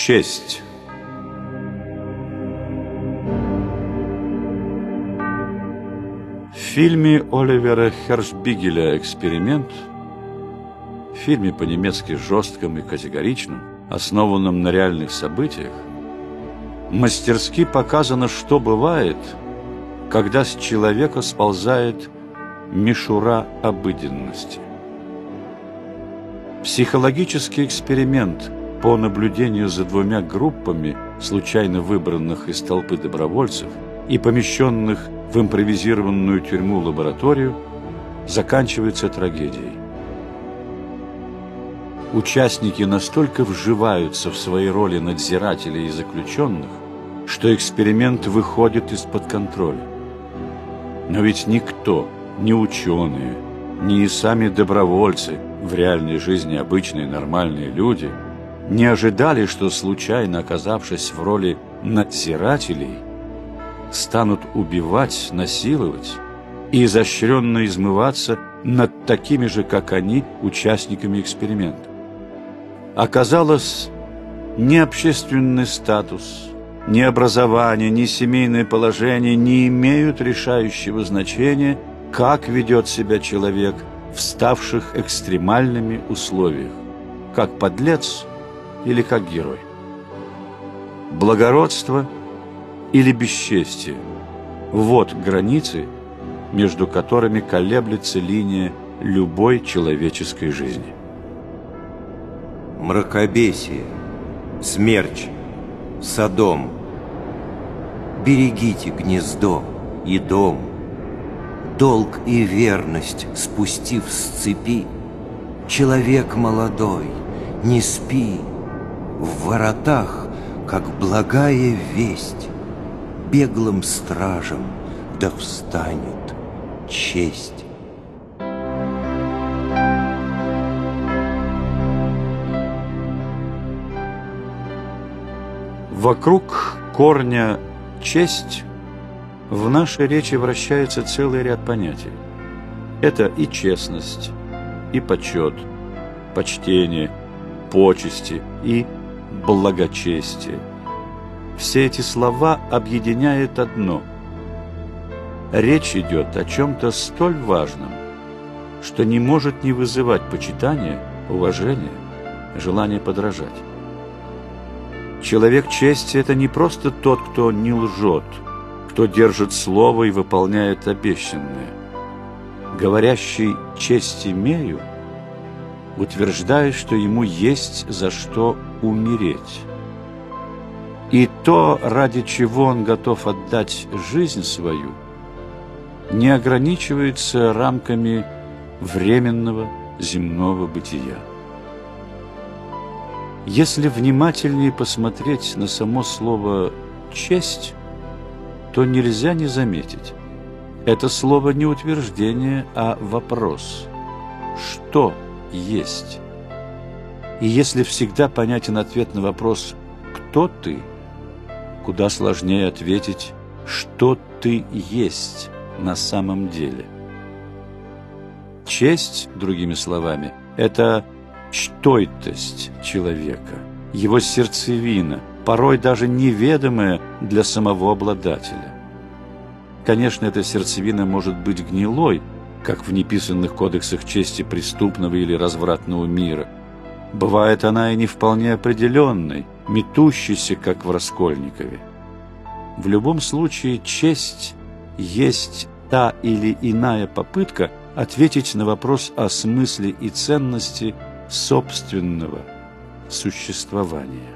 Честь. В фильме Оливера Хершбигеля «Эксперимент», в фильме по-немецки жестком и категоричном, основанном на реальных событиях, мастерски показано, что бывает, когда с человека сползает мишура обыденности. Психологический эксперимент по наблюдению за двумя группами, случайно выбранных из толпы добровольцев и помещенных в импровизированную тюрьму-лабораторию, заканчивается трагедией. Участники настолько вживаются в свои роли надзирателей и заключенных, что эксперимент выходит из-под контроля. Но ведь никто, ни ученые, ни и сами добровольцы, в реальной жизни обычные нормальные люди, не ожидали, что, случайно оказавшись в роли надзирателей, станут убивать, насиловать и изощренно измываться над такими же, как они, участниками эксперимента. Оказалось, ни общественный статус, ни образование, ни семейное положение не имеют решающего значения, как ведет себя человек в ставших экстремальными условиях, как подлец или как герой. Благородство или бесчестие – вот границы, между которыми колеблется линия любой человеческой жизни. Мракобесие, смерч, Содом. Берегите гнездо и дом. Долг и верность спустив с цепи, человек молодой, не спи. В воротах, как благая весть, беглым стражем да встанет честь. Вокруг корня «честь» в нашей речи вращается целый ряд понятий. Это и честность, и почет, почтение, почести и благочестие. Все эти слова объединяет одно. Речь идет о чем-то столь важном, что не может не вызывать почитания, уважения, желания подражать. Человек чести – это не просто тот, кто не лжет, кто держит слово и выполняет обещанное. Говорящий «честь имею» утверждает, что ему есть за что умереть. И то, ради чего он готов отдать жизнь свою, не ограничивается рамками временного земного бытия. Если внимательнее посмотреть на само слово «честь», то нельзя не заметить. Это слово не утверждение, а вопрос. Что есть? И если всегда понятен ответ на вопрос «кто ты?», куда сложнее ответить «что ты есть на самом деле?». Честь, другими словами, это чтойтость человека, его сердцевина, порой даже неведомая для самого обладателя. Конечно, эта сердцевина может быть гнилой, как в неписанных кодексах чести преступного или развратного мира. Бывает она и не вполне определенной, метущейся, как в Раскольникове. В любом случае, честь есть та или иная попытка ответить на вопрос о смысле и ценности собственного существования.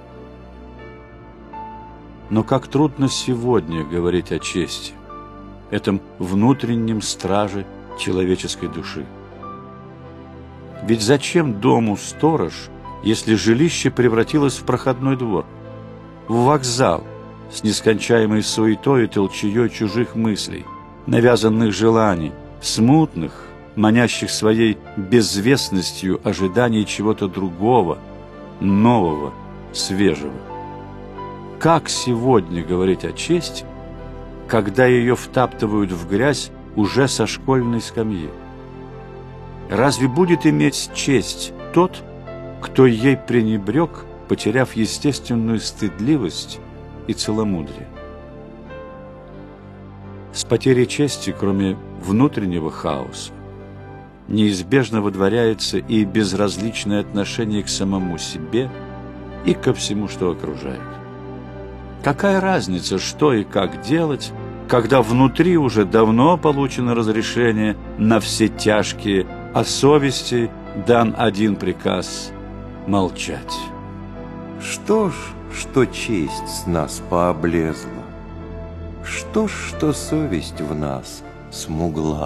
Но как трудно сегодня говорить о чести, этом внутреннем страже человеческой души. Ведь зачем дому сторож, если жилище превратилось в проходной двор, в вокзал с нескончаемой суетой и толчеей чужих мыслей, навязанных желаний, смутных, манящих своей безвестностью ожиданий чего-то другого, нового, свежего? Как сегодня говорить о чести, когда ее втаптывают в грязь уже со школьной скамьи? Разве будет иметь честь тот, кто ей пренебрег, потеряв естественную стыдливость и целомудрие. С потерей чести, кроме внутреннего хаоса, неизбежно выдворяется и безразличное отношение к самому себе и ко всему, что окружает. Какая разница, что и как делать, когда внутри уже давно получено разрешение на все тяжкие, а совести дан один приказ – молчать. Что ж, что честь с нас пооблезла, что ж, что совесть в нас смугла.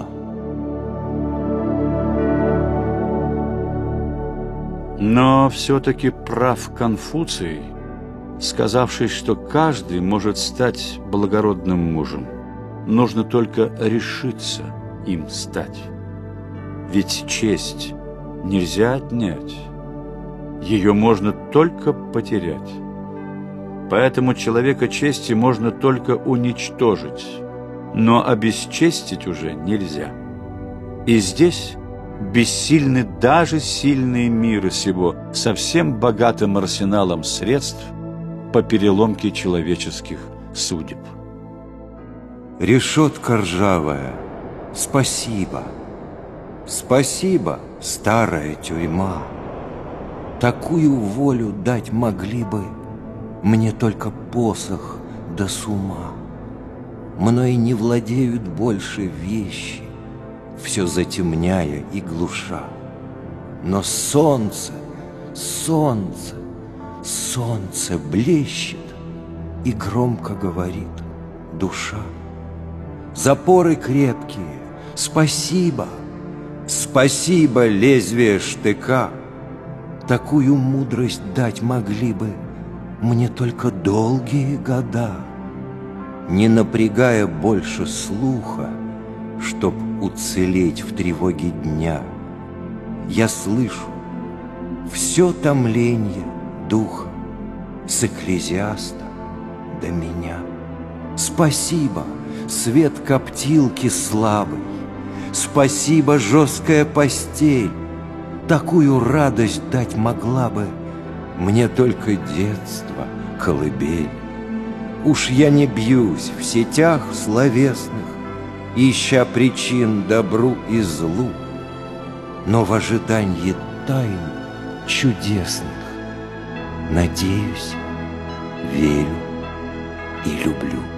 Но все-таки прав Конфуций, сказавший, что каждый может стать благородным мужем. Нужно только решиться им стать. Ведь честь нельзя отнять. Ее можно только потерять. Поэтому человека чести можно только уничтожить, но обесчестить уже нельзя. И здесь бессильны даже сильные мира сего со всем богатым арсеналом средств по переломке человеческих судеб. Решетка ржавая, спасибо, спасибо, старая тюрьма. Такую волю дать могли бы мне только посох да с ума. Мной не владеют больше вещи, все затемняя и глуша. Но солнце, солнце, солнце блещет и громко говорит душа. Запоры крепкие, спасибо, спасибо, лезвие штыка. Такую мудрость дать могли бы мне только долгие года, не напрягая больше слуха, чтоб уцелеть в тревоге дня. Я слышу все томление духа с экклезиаста до меня. Спасибо, свет коптилки слабый, спасибо, жесткая постель. Такую радость дать могла бы мне только детство, колыбель. Уж я не бьюсь в сетях словесных, ища причин добру и злу, но в ожидании тайн чудесных надеюсь, верю и люблю.